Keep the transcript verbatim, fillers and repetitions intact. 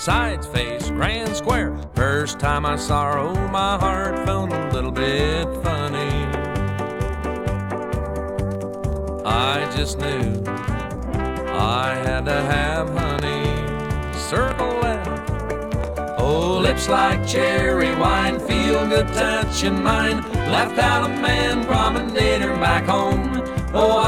sides, face, grand square. First time I saw her, oh, my heart felt a little bit funny. I just knew I had to have honey. Circle left. Oh, lips like cherry wine, feel good touch in mine. Left out a man, promenade her back home. Oh,